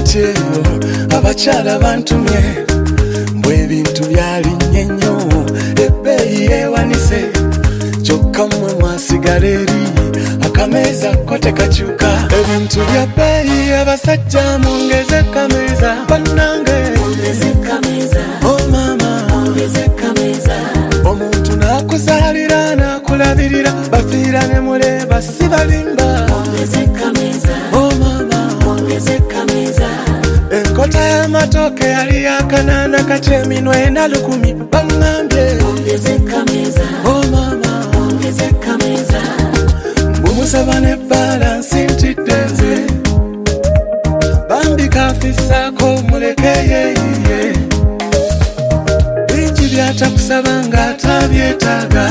kyeyo abakyala bantumye mbwe ebintu byalinnye nnyo ebbeeyi yeewanise kyokka mmwe mwasigala eri akameeza ko tekakyuka ebintu bya bbeeyi abasajja mwongeze kameeza bannange oh mama omuntu n'akuzaalira n'akulabirira bafiira ne muleba si balimba oh mama enkota y'amatooke yali yakanaana kaceminwe 10,000 baŋŋambye oh mama bumusaba ne balansi ntidde nze bambikafisaako mulekeyeiye bingi byatakusaba ng'atabyetaaga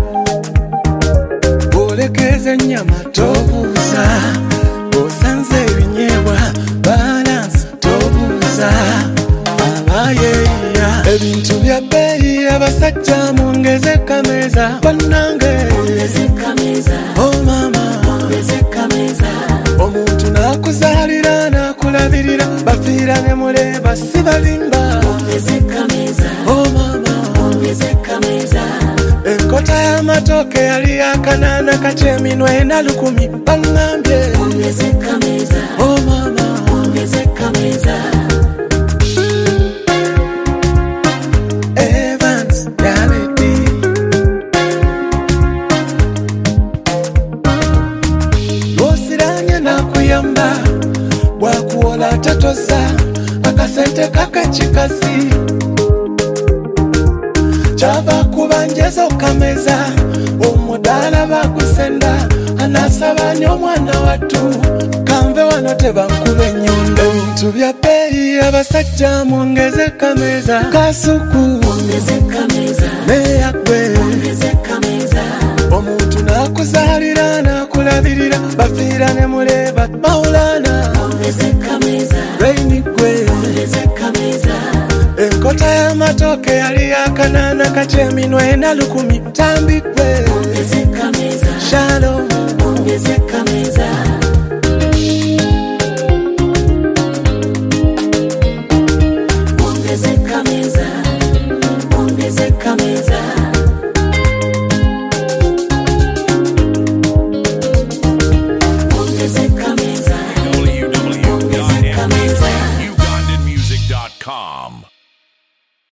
olekeza ennyama tobuuza osanze ebinyeebwa balansi tobuuza abayeeya ebintu bya bbeeyi abasajja mwongeze kameeza bannange oh mama omuntu n'akuzaalira n'akulabirira bafiira ne muleba si balimba oh mama enkota y'amatooke yali yakanaana kaceminwe 10,000 baŋŋambye oh mama Evans Yaledi lwosiranye nakuyamba bwakuwola tatoza akasente kakakikazi kyava kubanjeza okameza omudaala bagusenda anasaba nnyo omwana wattu kanve wano tebankuba ennyundo ebintu bya bbeeyi abasajja mwongeze kameeza kasuku neyagwe omuntu n'akuzaalira n'akulabirira bafiira ne muleba mawulana reinigwe enkota y'amatooke yali yakanaana kaceminwe 10,000 tambikwe Shalom